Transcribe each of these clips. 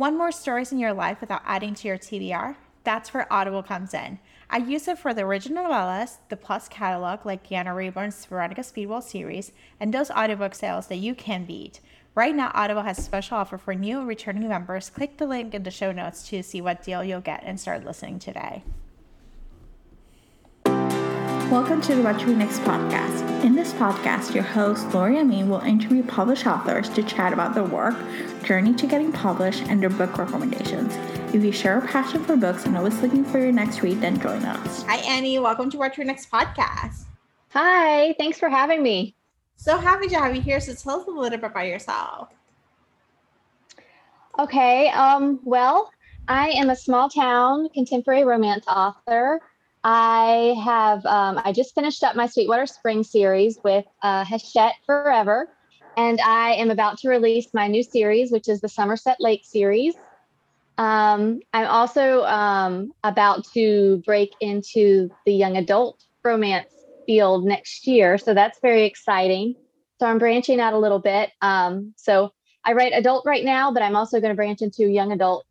Want more stories in your life without adding to your TBR? That's where Audible comes in. I use it for the original novellas, the Plus catalog like Deanna Rayburn's Veronica Speedwell series, and those audiobook sales that you can beat. Right now, Audible has a special offer for new and returning members. Click the link in the show notes to see what deal you'll get and start listening today. Welcome to the What to Read Next podcast. In this podcast, your host, Lori Amin, will interview published authors to chat about their work, journey to getting published, and their book recommendations. If you share a passion for books and always looking for your next read, then join us. Hi, Annie. Welcome to What to Read Next podcast. Hi. Thanks for having me. So happy to have you here. So tell us a little bit about yourself. Okay. Well, I am a small town contemporary romance author. I just finished up my Sweetwater Spring series with Hachette Forever, and I am about to release my new series, which is the Somerset Lake series. I'm also about to break into the young adult romance field next year, so that's very exciting. So I'm branching out a little bit. So I write adult right now, but I'm also going to branch into young adult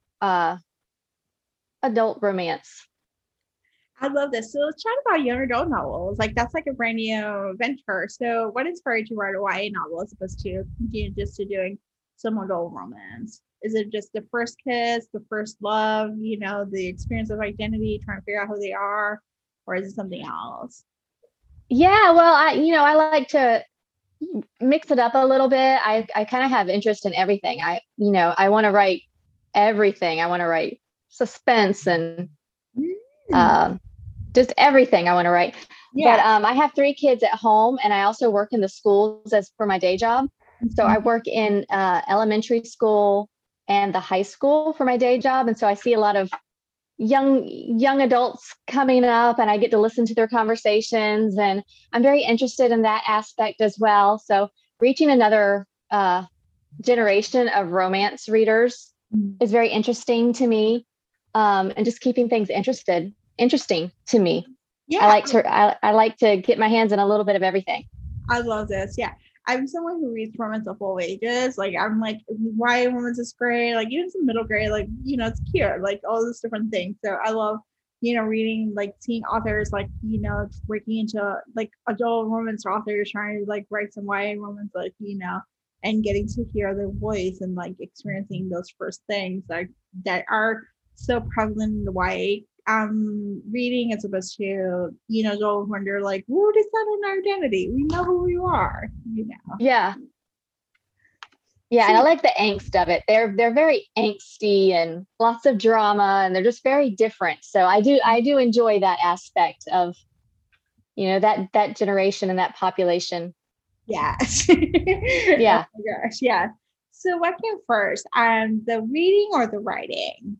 romance. I love this. So let's chat about young adult novels. That's like a brand new venture. So what inspired you to write a YA novel as opposed to doing some adult romance? Is it just the first kiss, the first love, the experience of identity, trying to figure out who they are, or is it something else? Yeah, well, I like to mix it up a little bit. I kind of have interest in everything. I want to write everything. I want to write suspense and just everything I want to write. Yeah. But I have 3 kids at home, and I also work in the schools as for my day job. Mm-hmm. So I work in elementary school and the high school for my day job. And so I see a lot of young adults coming up, and I get to listen to their conversations, and I'm very interested in that aspect as well. So reaching another generation of romance readers is very interesting to me, and just keeping things interesting to me. Yeah. I like to get my hands in a little bit of everything. I love this. Yeah. I'm someone who reads romance of all ages. I'm why romance is great. Even some middle grade, it's cute. All those different things. So I love, reading, seeing authors, breaking into adult romance authors trying to write some YA romance, and getting to hear their voice and experiencing those first things that are so prevalent in the YA reading as opposed to go wonder what is that in our identity? We know who we are. Yeah, and I like the angst of it. They're very angsty and lots of drama, and they're just very different. So I do enjoy that aspect of that generation and that population. Yeah. Yeah. Oh my gosh, yeah. So what came first, the reading or the writing?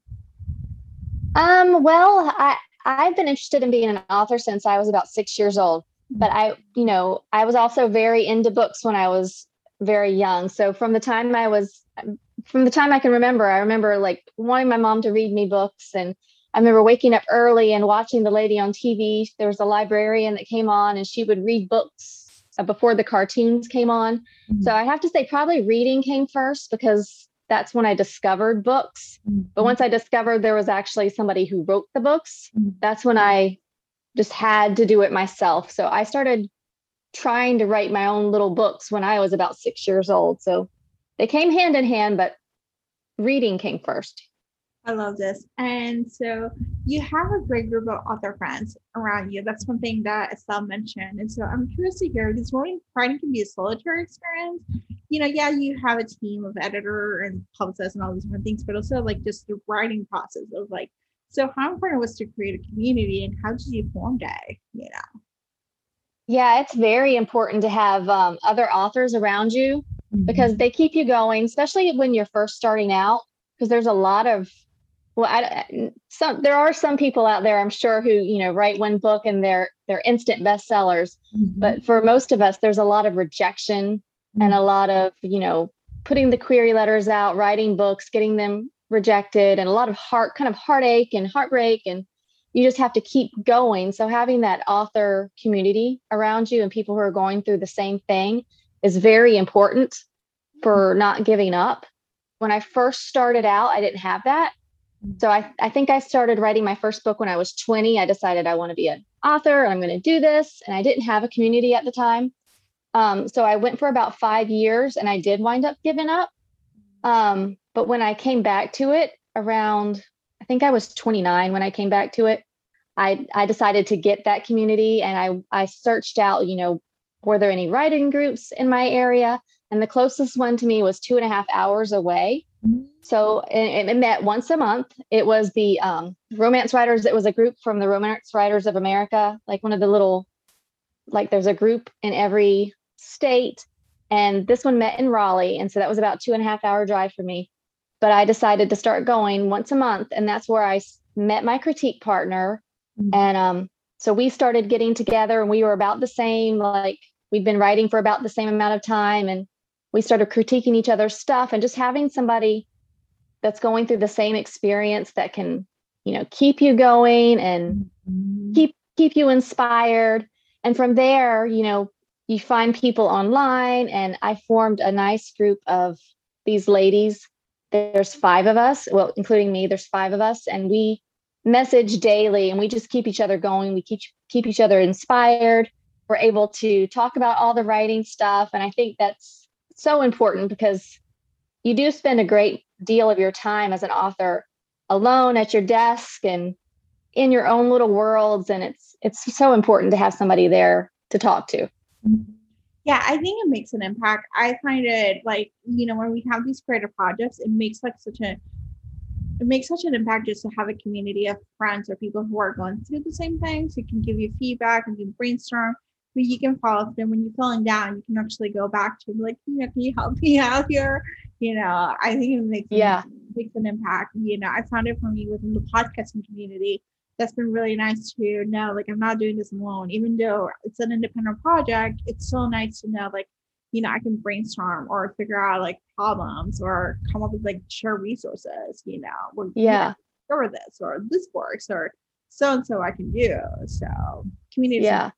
Well, I've been interested in being an author since I was about 6 years old, but I was also very into books when I was very young. So from the time I can remember, I remember wanting my mom to read me books, and I remember waking up early and watching the lady on TV. There was a librarian that came on, and she would read books before the cartoons came on. Mm-hmm. So I have to say probably reading came first, because that's when I discovered books. Mm-hmm. But once I discovered there was actually somebody who wrote the books, that's when I just had to do it myself. So I started trying to write my own little books when I was about 6 years old. So they came hand in hand, but reading came first. I love this. And so you have a great group of author friends around you. That's one thing that Estelle mentioned. And so I'm curious to hear, because writing can be a solitary experience. You have a team of editor and publicists and all these different things, but also just the writing process of so how important was to create a community, and how did you form that? Yeah, it's very important to have other authors around you, because they keep you going, especially when you're first starting out, because there's a lot of there are some people out there, I'm sure, who write one book and they're instant bestsellers. Mm-hmm. But for most of us, there's a lot of rejection and a lot of putting the query letters out, writing books, getting them rejected, and a lot of heartache and heartbreak, and you just have to keep going. So having that author community around you and people who are going through the same thing is very important for not giving up. when I first started out, I didn't have that. So I think I started writing my first book when I was 20. I decided I want to be an author and I'm going to do this. And I didn't have a community at the time. So I went for about 5 years and I did wind up giving up. But when I came back to it around, I think I was 29 when I came back to it, I decided to get that community, and I searched out, were there any writing groups in my area? And the closest one to me was 2.5 hours away. So it met once a month. It was the Romance Writers. It was a group from the Romance Writers of America, like one of the little, like there's a group in every state. And this one met in Raleigh. And so that was about 2.5 hour drive for me. But I decided to start going once a month. And that's where I met my critique partner. And so we started getting together, and we were about the same, like we'd been writing for about the same amount of time. And we started critiquing each other's stuff, and just having somebody that's going through the same experience that can, keep you going and keep you inspired. And from there, you find people online, and I formed a nice group of these ladies. There's 5 of us, well, including me, there's 5 of us, and we message daily, and we just keep each other going. We keep each other inspired. We're able to talk about all the writing stuff. And I think that's so important, because you do spend a great deal of your time as an author alone at your desk and in your own little worlds. And it's so important to have somebody there to talk to. Yeah, I think it makes an impact. I find it like, when we have these creative projects, it makes such an impact just to have a community of friends or people who are going through the same things, who can give you feedback and you can brainstorm, who you can follow up. Then when you're feeling down, you can actually go back to like, can you help me out here? I think it makes an impact. I found it for me within the podcasting community. That's been really nice to know, like, I'm not doing this alone. Even though it's an independent project, it's so nice to know, like, I can brainstorm or figure out like problems or come up with like share resources, or this or this works or so and so I can do. So community. Yeah.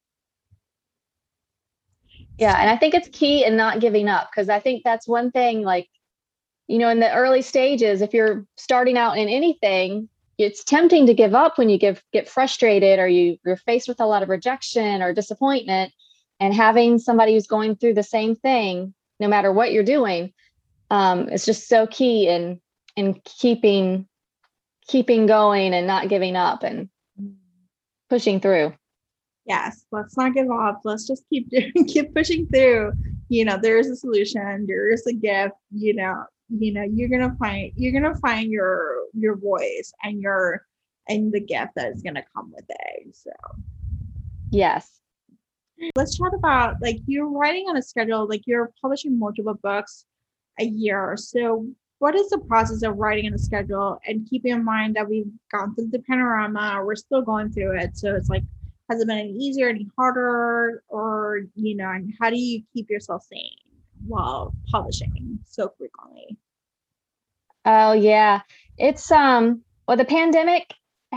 And I think it's key in not giving up, because I think that's one thing, like, in the early stages, if you're starting out in anything, it's tempting to give up when you get frustrated, or you're faced with a lot of rejection or disappointment. And having somebody who's going through the same thing, no matter what you're doing, is just so key in keeping going and not giving up and pushing through. Yes, let's not give up. Let's just keep pushing through. There's a solution. There's a gift. You're gonna find your voice and the gift that is gonna come with it. So yes. Let's chat about, like, you're writing on a schedule, like you're publishing multiple books a year. So what is the process of writing on a schedule, and keeping in mind that we've gone through the panorama, we're still going through it. So it's like, has it been any easier, any harder, or, and how do you keep yourself sane while publishing so frequently? Oh yeah. It's the pandemic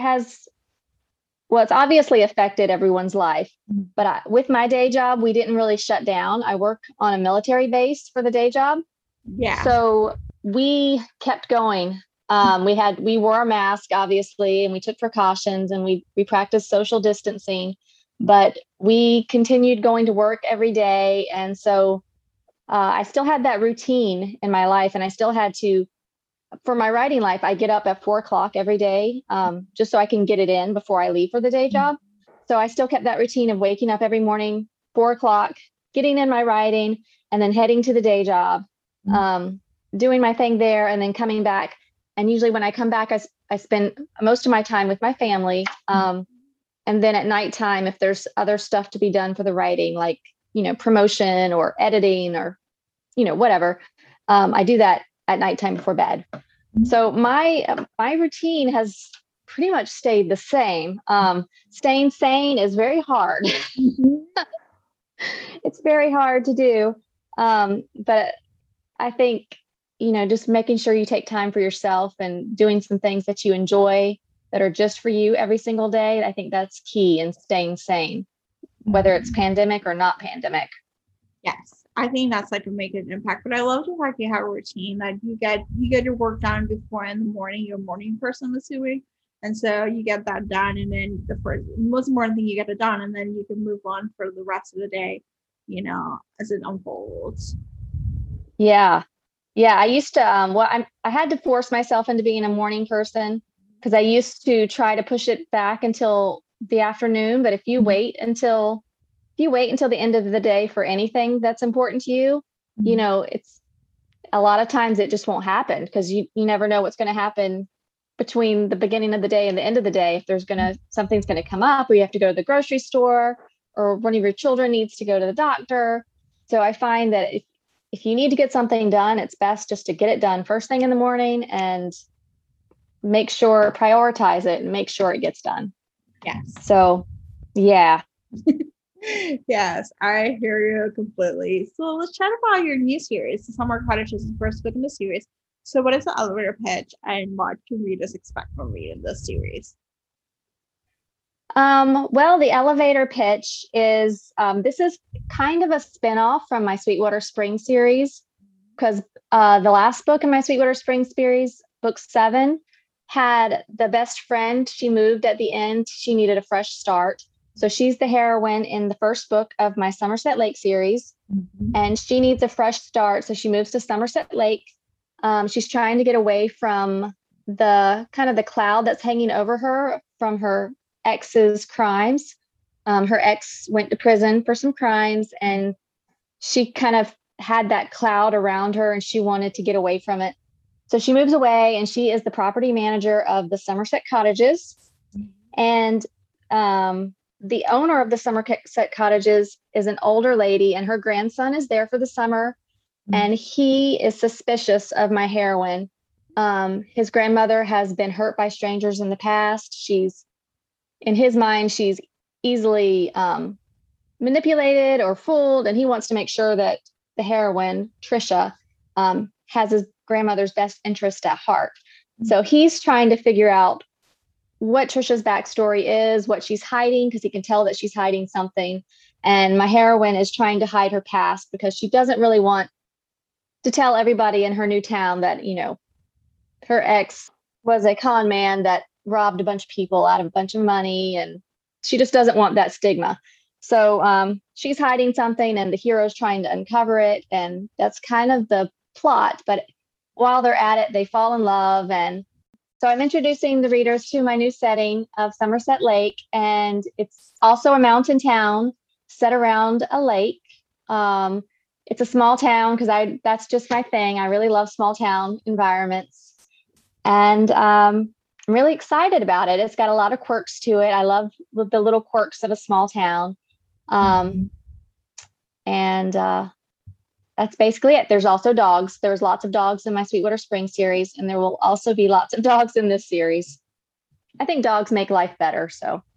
it's obviously affected everyone's life, but with my day job, we didn't really shut down. I work on a military base for the day job. Yeah. So we kept going. We wore a mask, obviously, and we took precautions, and we practiced social distancing, but we continued going to work every day. And so I still had that routine in my life, and I still had to, for my writing life, I get up at 4:00 every day, just so I can get it in before I leave for the day job. So I still kept that routine of waking up every morning, 4:00, getting in my writing, and then heading to the day job, doing my thing there, and then coming back. And usually when I come back, I spend most of my time with my family. And then at nighttime, if there's other stuff to be done for the writing, like, promotion or editing or, whatever, I do that at nighttime before bed. So my routine has pretty much stayed the same. Staying sane is very hard. It's very hard to do. But I think, just making sure you take time for yourself and doing some things that you enjoy that are just for you every single day. I think that's key in staying sane, whether it's pandemic or not pandemic. Yes, I think that's like a make an impact. But I love the fact you have a routine that you get your work done before in the morning. You're a morning person, I'm assuming. And so you get that done, and then the first most important thing you get it done, and then you can move on for the rest of the day, as it unfolds. Yeah. Yeah. I used to, I had to force myself into being a morning person because I used to try to push it back until the afternoon. But if you wait until the end of the day for anything that's important to you, it's a lot of times it just won't happen because you never know what's going to happen between the beginning of the day and the end of the day. If something's going to come up, or you have to go to the grocery store, or one of your children needs to go to the doctor. So I find that if you need to get something done, it's best just to get it done first thing in the morning and prioritize it and make sure it gets done. Yes. So, yeah. Yes, I hear you completely. So let's chat about your new series. The Summer Cottage is the first book in the series. So what is the elevator pitch, and what can readers expect from reading this series? Well, the elevator pitch is this is kind of a spinoff from my Sweetwater Springs series, because the last book in my Sweetwater Springs series, book 7, had the best friend. She moved at the end. She needed a fresh start. So she's the heroine in the first book of my Somerset Lake series, and she needs a fresh start. So she moves to Somerset Lake. She's trying to get away from the kind of the cloud that's hanging over her from her ex's crimes. Her ex went to prison for some crimes, and she kind of had that cloud around her, and she wanted to get away from it. So she moves away, and she is the property manager of the Somerset Cottages. And the owner of the Somerset Cottages is an older lady, and her grandson is there for the summer. And he is suspicious of my heroine. His grandmother has been hurt by strangers in the past. In his mind, she's easily manipulated or fooled, and he wants to make sure that the heroine, Trisha, has his grandmother's best interest at heart. So he's trying to figure out what Trisha's backstory is, what she's hiding, because he can tell that she's hiding something. And my heroine is trying to hide her past because she doesn't really want to tell everybody in her new town that, her ex was a con man that robbed a bunch of people out of a bunch of money, and she just doesn't want that stigma. So she's hiding something, and the hero's trying to uncover it, and that's kind of the plot. But while they're at it, they fall in love. And so I'm introducing the readers to my new setting of Somerset Lake, and it's also a mountain town set around a lake. It's a small town because that's just my thing. I really love small town environments, and I'm really excited about it. It's got a lot of quirks to it. I love the little quirks of a small town. And that's basically it. There's also dogs. There's lots of dogs in my Sweetwater Springs series, and there will also be lots of dogs in this series. I think dogs make life better.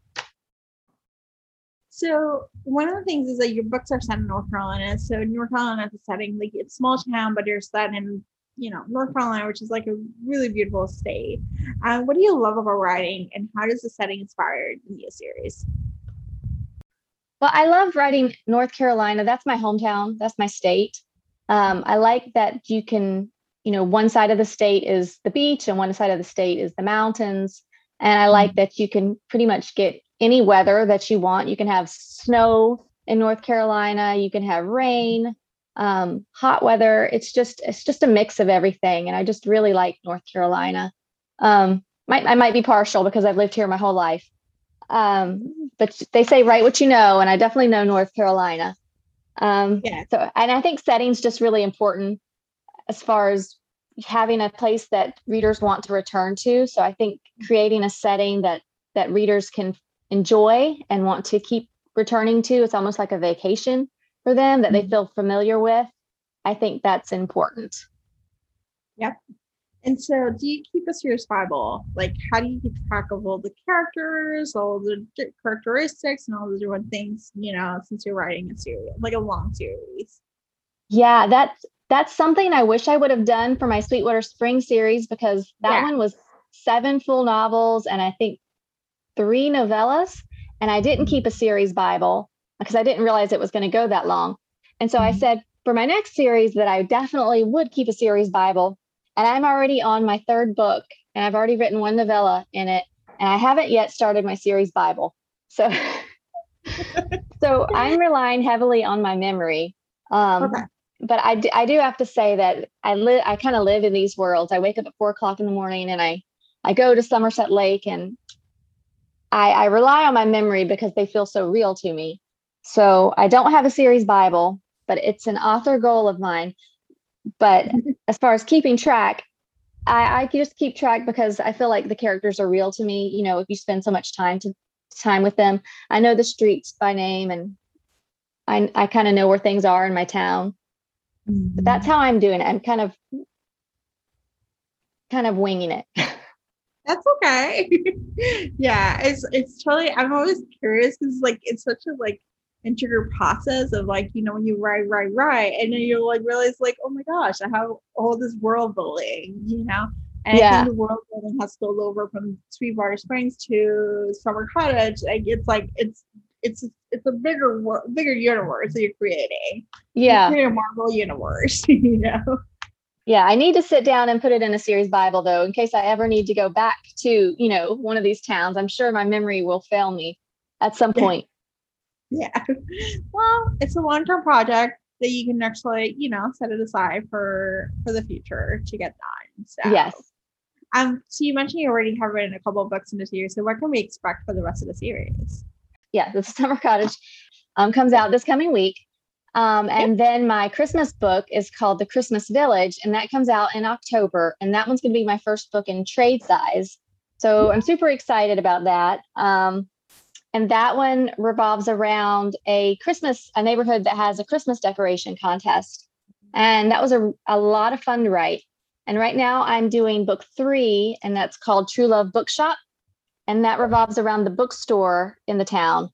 So one of the things is that your books are set in North Carolina. So North Carolina is a setting, like it's a small town, but you're set in, North Carolina, which is like a really beautiful state. What do you love about writing, and how does the setting inspire the new series? Well, I love writing North Carolina. That's my hometown. That's my state. I like that you can, one side of the state is the beach and one side of the state is the mountains. And I like that you can pretty much get any weather that you want. You can have snow in North Carolina. You can have rain, hot weather. It's just a mix of everything. And I just really like North Carolina. I might be partial because I've lived here my whole life. But they say write what you know, and I definitely know North Carolina. Yeah. So, and I think setting's just really important as far as having a place that readers want to return to. So I think creating a setting that readers can enjoy and want to keep returning to, it's almost like a vacation for them that they feel familiar with. I think that's important. Yep. And so do you keep a serious Bible? Like, how do you keep track of all the characters, all the characteristics, and all the different things, since you're writing a series, like a long series? Yeah, that's something I wish I would have done for my Sweetwater Springs series, because that one was 7 full novels and I think 3 novellas. And I didn't keep a series Bible because I didn't realize it was going to go that long. And so I said, for my next series that I definitely would keep a series Bible, and I'm already on my third book, and I've already written one novella in it, and I haven't yet started my series Bible. So, so I'm relying heavily on my memory. Okay. But I do have to say that I kind of live in these worlds. I wake up at 4 o'clock in the morning and I go to Somerset Lake, and I rely on my memory because they feel so real to me. So I don't have a series Bible, but it's an author goal of mine. But as far as keeping track, I just keep track because I feel like the characters are real to me. You know, if you spend so much time with them, I know the streets by name, and I kind of know where things are in my town. But that's how I'm doing it. I'm kind of winging it. That's okay. Yeah, it's totally. I'm always curious because like it's such a like intricate process of like when you write, and then you like realize like, oh my gosh, I have all this world building. And I think the world building has spilled over from Sweetwater Springs to Summer Cottage. Like it's a bigger universe that you're creating. Yeah. You're creating a Marvel universe, Yeah, I need to sit down and put it in a series Bible, though, in case I ever need to go back to, one of these towns. I'm sure my memory will fail me at some point. Yeah. Well, it's a long-term project that you can actually, set it aside for the future to get done. So yes. So you mentioned you already have written a couple of books in the series. So what can we expect for the rest of the series? Yeah, the Summer Cottage comes out this coming week. And then my Christmas book is called The Christmas Village, and that comes out in October. And that one's going to be my first book in trade size. So I'm super excited about that. And that one revolves around a neighborhood that has a Christmas decoration contest. And that was a lot of fun to write. And right now I'm doing book 3, and that's called True Love Bookshop. And that revolves around the bookstore in the town.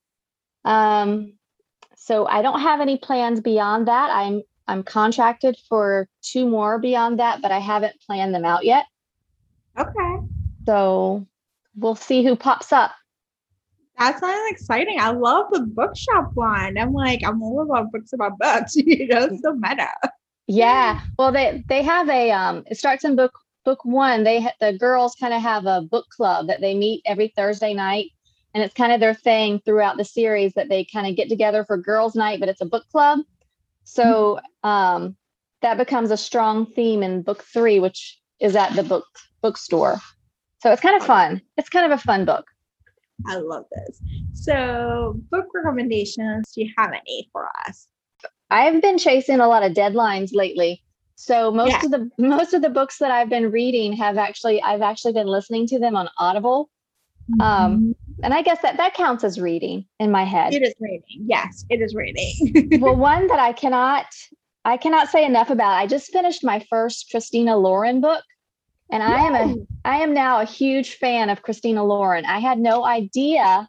So I don't have any plans beyond that. I'm contracted for 2 more beyond that, but I haven't planned them out yet. Okay. So we'll see who pops up. That sounds exciting. I love the bookshop one. I'm all about books about books, it's so meta. Yeah. Well, they have it starts in book 1. The girls kind of have a book club that they meet every Thursday night. And it's kind of their thing throughout the series that they kind of get together for girls' night, but it's a book club. So that becomes a strong theme in book 3, which is at the bookstore. So it's kind of fun. It's kind of a fun book. I love this. So book recommendations, do you have any for us? I've been chasing a lot of deadlines lately. So most of the books that I've been reading I've actually been listening to them on Audible. And I guess that counts as reading in my head. It is reading. Yes, it is reading. Well, one that I cannot say enough about. I just finished my first Christina Lauren book, and I am now a huge fan of Christina Lauren. I had no idea.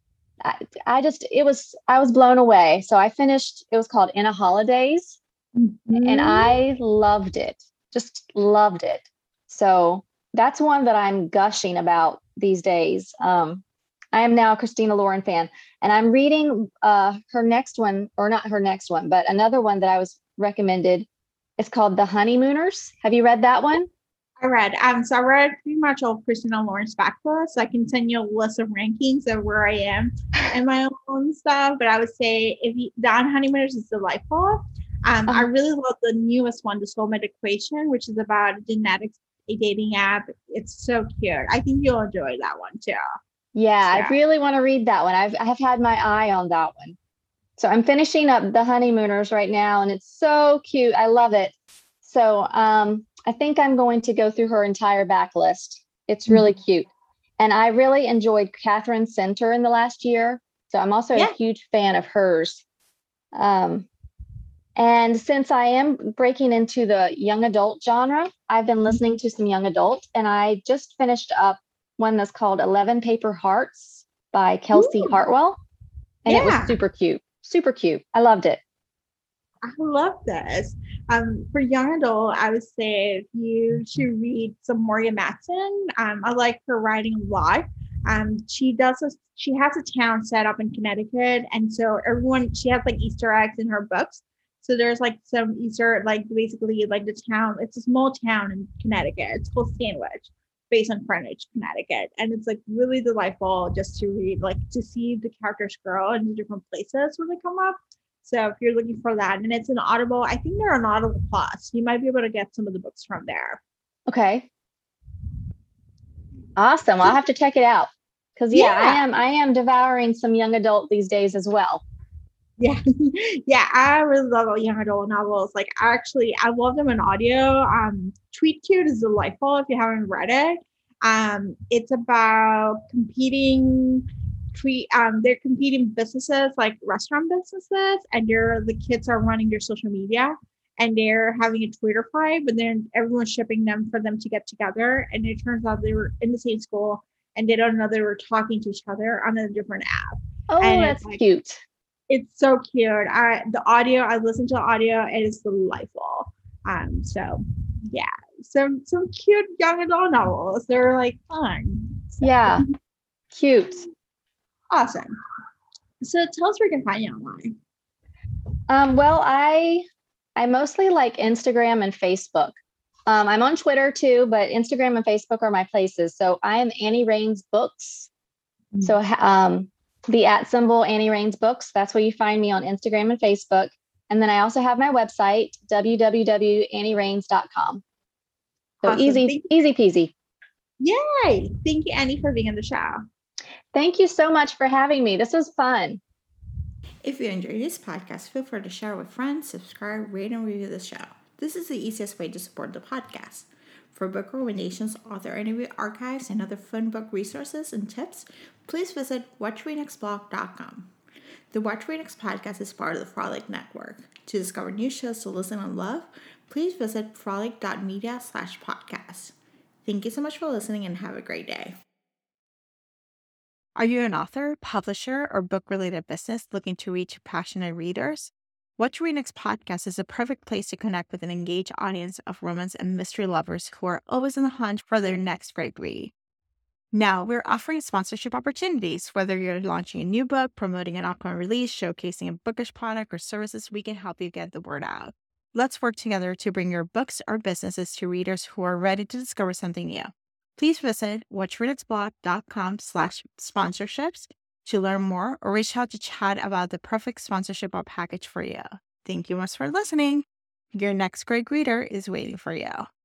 I was blown away. So I finished. It was called In a Holidays, and I loved it. Just loved it. So that's one that I'm gushing about these days. I am now a Christina Lauren fan, and I'm reading her next one, or not her next one, but another one that I was recommended. It's called The Honeymooners. Have you read that one? I read. So I read pretty much all of Christina Lauren's backlist. So I can send you a list of rankings of where I am and my own stuff. But I would say The Honeymooners is delightful. I really love the newest one, The Soulmate Equation, which is about genetics, a dating app. It's so cute. I think you'll enjoy that one too. Yeah, I really want to read that one. I have had my eye on that one. So I'm finishing up The Honeymooners right now, and it's so cute. I love it. So I think I'm going to go through her entire backlist. It's really cute. And I really enjoyed Catherine Center in the last year. So I'm also a huge fan of hers. And since I am breaking into the young adult genre, I've been listening to some young adult, and I just finished up one that's called 11 Paper Hearts by Kelsey Hartwell. And it was super cute. Super cute. I loved it. I love this. For young adult, I would say you should read some Morgan Matson. I like her writing a lot. She has a town set up in Connecticut, and so she has like Easter eggs in her books. So there's like some Easter, like basically like the town. It's a small town in Connecticut. It's called Sandwich, based on Greenwich, Connecticut, and it's like really delightful just to read, like to see the characters grow in the different places when they come up. So if you're looking for that, and it's an Audible, I think they're on Audible Plus. You might be able to get some of the books from there. Okay. Awesome. I'll have to check it out. Because I am devouring some young adult these days as well. Yeah. Yeah, I really love young adult novels. Like I love them in audio. Tweet Cute is delightful if you haven't read it. It's about they're competing businesses, like restaurant businesses, and the kids are running their social media, and they're having a Twitter fight, but then everyone's shipping them for them to get together, and it turns out they were in the same school and they don't know they were talking to each other on a different app. Oh, and that's cute. It's so cute. I listened to the audio, it is delightful. So yeah, some cute young adult novels. They're like fun. So. Yeah, cute. Awesome. So tell us where you can find you online. Well, I mostly like Instagram and Facebook. I'm on Twitter too, but Instagram and Facebook are my places. So I am Annie Rains Books. So the @ Annie Rains Books. That's where you find me on Instagram and Facebook. And then I also have my website, www.annierains.com. So awesome. Easy peasy. Yay. Thank you, Annie, for being on the show. Thank you so much for having me. This was fun. If you enjoyed this podcast, feel free to share with friends, subscribe, rate, and review the show. This is the easiest way to support the podcast. For book recommendations, author interview archives, and other fun book resources and tips, please visit WhatchReNextBlog.com. The Watch Read Next podcast is part of the Frolic Network. To discover new shows to listen and love, please visit frolic.media/podcast. Thank you so much for listening and have a great day. Are you an author, publisher, or book-related business looking to reach passionate readers? What Read Next podcast is a perfect place to connect with an engaged audience of romance and mystery lovers who are always on the hunt for their next great read. Now, we're offering sponsorship opportunities. Whether you're launching a new book, promoting an upcoming release, showcasing a bookish product or services, we can help you get the word out. Let's work together to bring your books or businesses to readers who are ready to discover something new. Please visit WhatchReadNextBlog.com/sponsorships to learn more or reach out to chat about the perfect sponsorship or package for you. Thank you much for listening. Your next great reader is waiting for you.